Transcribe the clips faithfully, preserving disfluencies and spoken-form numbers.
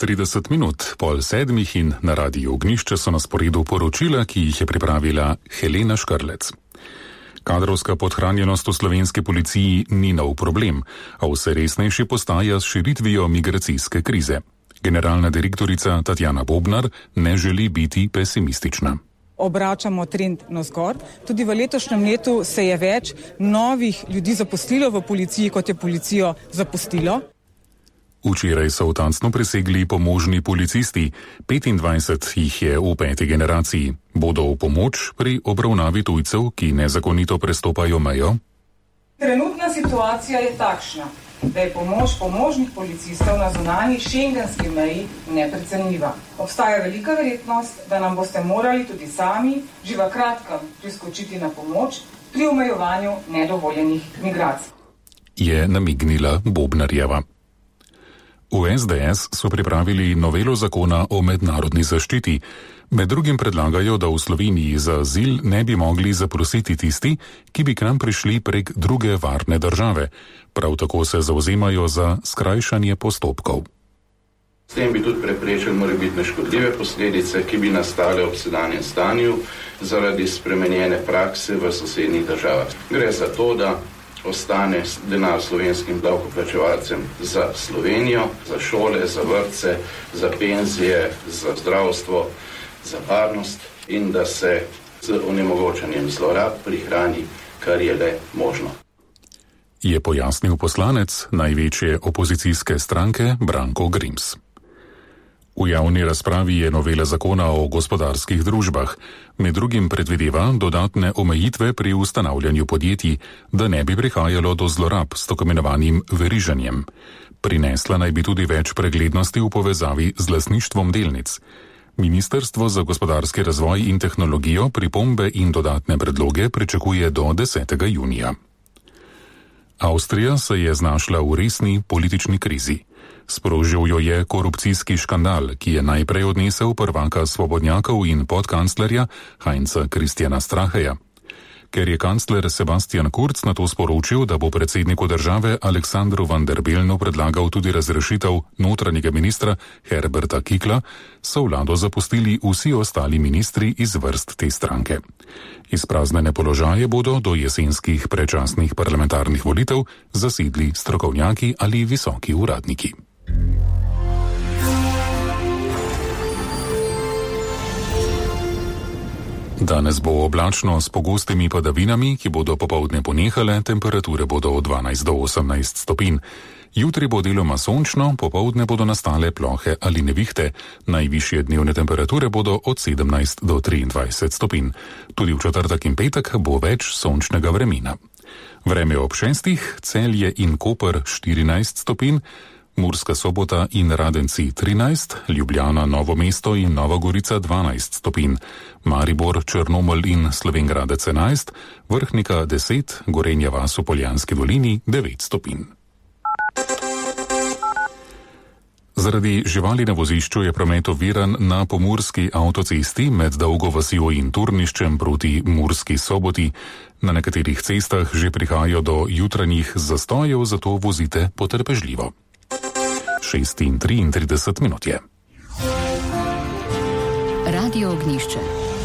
trideset minut, pol sedmih in na Radiu Ognjišče so na sporedu poročila, ki jih je pripravila Helena Škrlec. Kadrovska podhranjenost v slovenski policiji ni nov problem, a vse resnejši postaja s širitvijo migracijske krize. Generalna direktorica Tatjana Bobnar ne želi biti pesimistična. Obračamo trend navzgor. Tudi v letošnjem letu se je več novih ljudi zaposlilo v policiji, kot je policijo zapustilo. Včeraj so v Tacnu presegli pomožni policisti, petindvajset jih je v peti generaciji. Bodo v pomoč pri obravnavi tujcev, ki nezakonito prestopajo mejo? Trenutna situacija je takšna, da je pomoč pomožnih policistov na zunanji šengenski meji neprecenljiva. Obstaja velika verjetnost, da nam boste morali tudi sami že v kratkem priskočiti na pomoč pri omejevanju nedovoljenih migracij. Je namignila Bobnarjeva. V es de es so pripravili novelo zakona o mednarodni zaščiti. Med drugim predlagajo, da v Sloveniji za azil ne bi mogli zaprositi tisti, ki bi k nam prišli prek druge varne države. Prav tako se zauzemajo za skrajšanje postopkov. S tem bi tudi preprečili morebitne škodljive posledice, ki bi nastale ob sedanjem stanju zaradi spremenjene prakse v sosednjih državah. Gre za to, da ostane denar slovenskim davkoplačevalcem za Slovenijo, za šole, za vrtce, za penzije, za zdravstvo, za varnost in da se z onemogočanjem zlorab prihrani, kar je le možno. Je pojasnil poslanec največje opozicijske stranke Branko Grims. V javni razpravi je novela zakona o gospodarskih družbah. Med drugim predvideva dodatne omejitve pri ustanavljanju podjetij, da ne bi prihajalo do zlorab s tako imenovanim veriženjem. Prinesla naj bi tudi več preglednosti v povezavi z lastništvom delnic. Ministrstvo za gospodarski razvoj in tehnologijo pripombe in dodatne predloge pričakuje do desetega junija. Avstrija se je znašla v resni politični krizi. Sprožil jo je korupcijski škandal, ki je najprej odnesel prvaka svobodnjakov in podkanclerja Heinza Christiana Stracheja. Ker je kancler Sebastian Kurz na to sporočil, da bo predsedniku države Aleksandru Van der Bellenu predlagal tudi razrešitev notranjega ministra Herberta Kickla, so vlado zapustili vsi ostali ministri iz vrst te stranke. Izpraznjene položaje bodo do jesenskih predčasnih parlamentarnih volitev zasedli strokovnjaki ali visoki uradniki. Danes bo oblačno s pogostimi padavinami, ki bodo popoldne ponehale, temperature bodo od dvanajst do osemnajst stopinj. Jutri bo deloma sončno, popoldne bodo nastale plohe ali nevihte. Najvišje dnevne temperature bodo od sedemnajst do triindvajset stopinj. Tudi v četrtek in petek bo več sončnega vremena. Vreme ob šestih, Celje in Koper štirinajst stopinj, Murska Sobota in Radenci trinajst, Ljubljana, Novo mesto in Nova Gorica dvanajst stopinj, Maribor, Črnomelj in Slovenj Gradec enajst, Vrhnika deset, Gorenja vas v Poljanski dolini devet stopinj. Zaradi živali na vozišču je promet oviran na pomurski avtocesti med Dolgo vasjo in Turniščem proti Murski Soboti. Na nekaterih cestah že prihajajo do jutranjih zastojev, zato vozite potrpežljivo. šest in triintrideset minut je. Radio Ognjišče.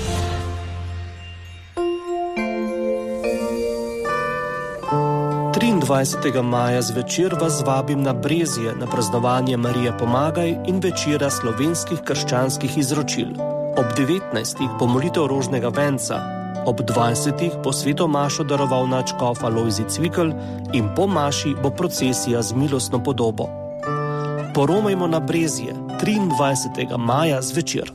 triindvajsetega maja zvečer vas vabim na Brezje na praznovanje Marije Pomagaj in večera slovenskih krščanskih izročil. Ob devetnajstih bo molitev rožnega venca, ob dvajsetih bo sveto mašo daroval nadškof Alojzij Cvikl in po maši bo procesija z milostno podobo. Poromajmo na Brezje triindvajsetega maja zvečer.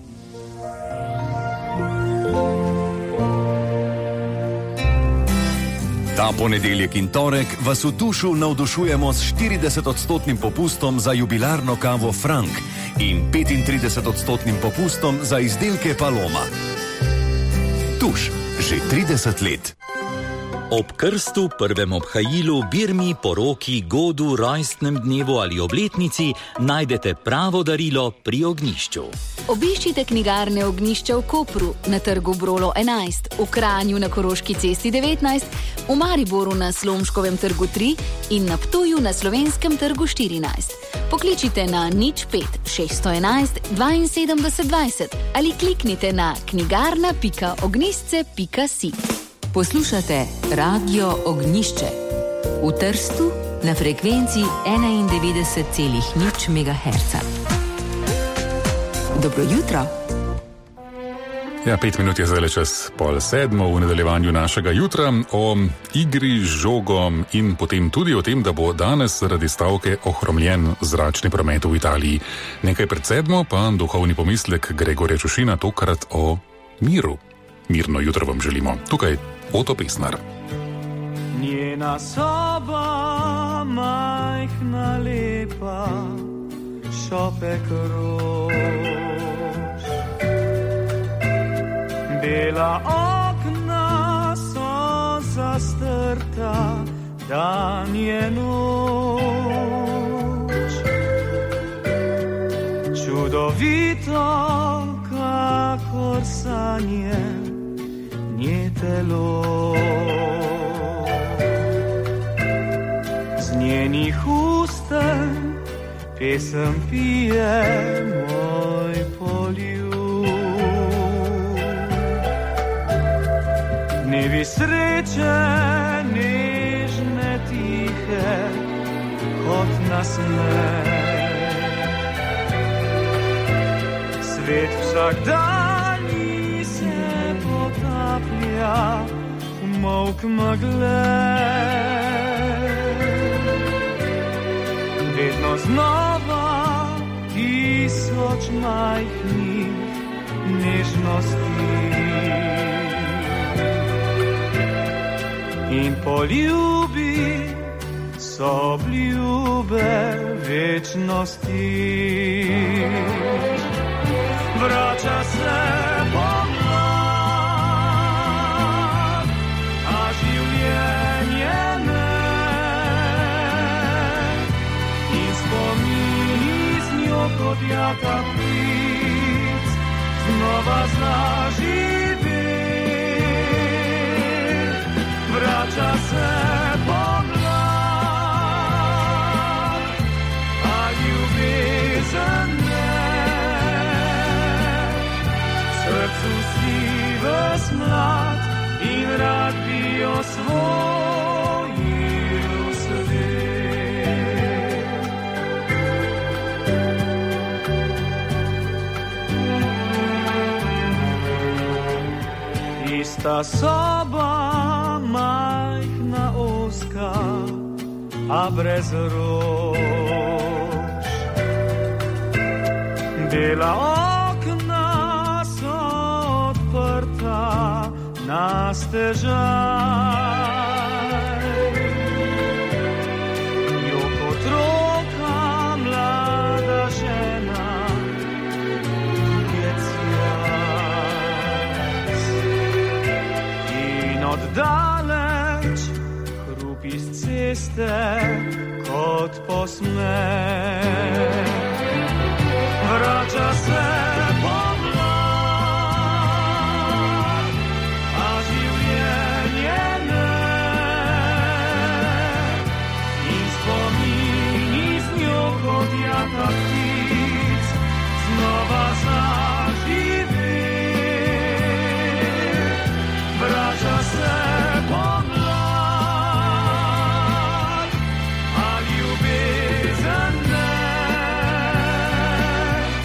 Ta ponedeljek in torek vas v Tušu navdušujemo s štiridesetodstotnim popustom za jubilarno kavo Frank in petintridesetodstotnim popustom za izdelke Paloma. Tuš, že trideset let. Ob krstu, prvem obhajilu, birmi, poroki, godu, rojstnem dnevu ali obletnici najdete pravo darilo pri Ognjišču. Obiščite knjigarne Ognjišča v Kopru, na trgu Brolo enajst, v Kranju na Koroški cesti devetnajst, v Mariboru na Slomškovem trgu tri in na Ptuju na Slovenskem trgu štirinajst. Pokličite na nič pet šeststo enajst dvainsedemdeset dvajset ali kliknite na knjigarna pika ognjišče pika si. Poslušate Radio Ognjišče v Trstu na frekvenci enaindevetdeset celih nič megaherca. Dobro jutro. Ja, pet minut je zdaj čas pol sedmo v nadaljevanju našega jutra o igri z žogom in potem tudi o tem, da bo danes zaradi stavke ohromljen zračni promet v Italiji. Nekaj pred sedmo pa duhovni pomislek Gregorja Čušina, tokrat o miru. Mirno jutro vam želimo. Tukaj Oto Pesnar. Njena soba, majhna lepa, šopek rož. Bela okna so zastrta, dan je noč. Čudovito, kakor sanje, nje telo. Z njenih usten pesem pije moj poljub. Dnevi sreče, nežne, tihe, kot nasmeh. Svet vsak dan se potaplja v molk megle. Vedno znova tisoč majhnih nežnosti in poljubi so obljube večnosti. Vrača se pomlad, a življenje ne, in spomini z njo kot jaka plic znova zaživi. Vrača se pomlad, a ljubezen ne, srcu si ves mlad in rad bi osvojil svet. Ista soba, majhna, ozka, a brez rož. Bela okna so odprta na stežaj.